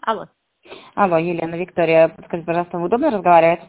Алло. Алло, Елена, Виктория, подскажите, пожалуйста, вам удобно разговаривать?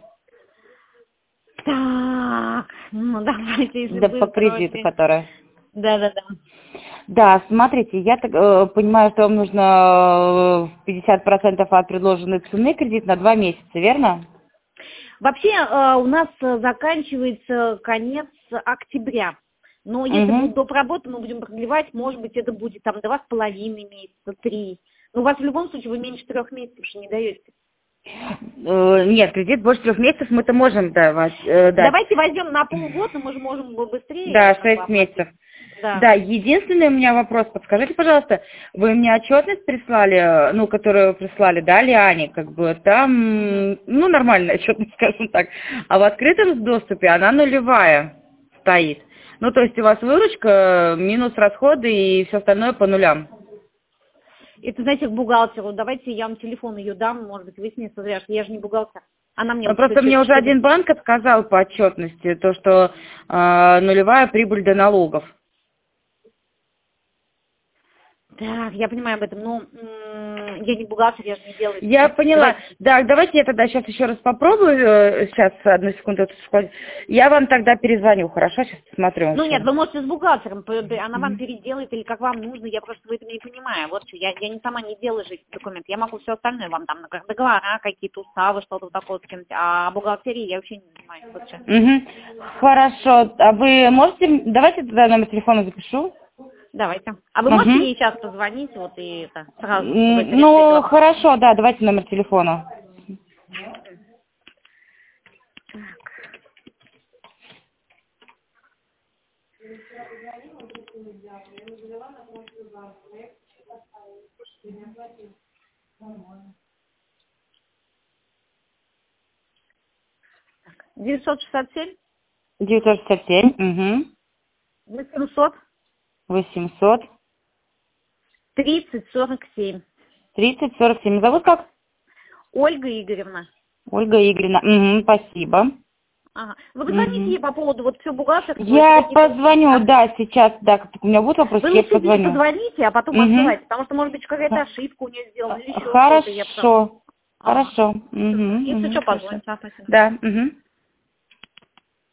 Так, ну давайте, если Да, по быстро кредиту, очень. который. Да. Да, смотрите, я так понимаю, что вам нужно 50% от предложенной цены кредит на 2 месяца, верно? Вообще у нас заканчивается конец октября. Но если Угу. будут доп. Работы, мы будем продлевать, может быть, это будет там 2,5 месяца, 3. Но у вас в любом случае вы меньше 3 месяцев же не даете. Нет, кредит больше 3 месяцев мы-то можем дать. Давайте возьмем на полгода, мы же можем быстрее Да, как бы 6 оплатить. месяцев. Да. Да, единственный у меня вопрос. Подскажите, пожалуйста, вы мне отчетность прислали, ну, которую прислали, да, Лиане, как бы там, ну, нормальная отчетность, скажем так. А в открытом доступе она нулевая стоит. Ну, то есть у вас выручка, минус расходы и все остальное по нулям. Это, знаете, к бухгалтеру. Давайте я вам телефон ее дам, может быть, вы с ней свяжетесь. Я же не бухгалтер. Она мне Ну, вот просто мне уже один банк отказал по отчетности, то, что нулевая прибыль до налогов. Так, я понимаю об этом, но я не бухгалтер, я же не делаю. Я поняла. Давайте. Да, давайте я тогда сейчас еще раз попробую. Сейчас, одну секунду. Я вам тогда перезвоню, хорошо? Сейчас посмотрю Ну еще нет, раз. вы можете с бухгалтером, она вам Мгм. переделает или как вам нужно, я просто в этом не понимаю. Вот что, я не сама не делаю же эти документы, я могу все остальное вам там, договора, какие-то уставы, что-то такое скинуть, а бухгалтерией я вообще не занимаюсь вообще. Мгм. Хорошо. А вы можете... Давайте тогда номер телефона запишу. Давайте. А вы можете Угу. ей сейчас позвонить, вот и это, сразу, чтобы это решить Ну, вопрос? хорошо, да, давайте номер телефона. Так. 967 967, угу. 800 800 30 47. 30 47. Зовут как? Ольга Игоревна. Ольга Игоревна. Угу, спасибо. Ага. Вы позвоните Угу. ей по поводу вот все бухгалтерского, если Я какие-то... позвоню, да, сейчас, да, как только у меня будут вопросы, Вы я лучше ей позвоню. позвоните, а потом Угу. отзывайте, потому что, может быть, какая-то ошибка у нее сделана или еще что-то. Я потом... Хорошо. Ага. Хорошо. Супер. Угу, Если угу, что, хорошо. позвоните. Спасибо. Да, угу.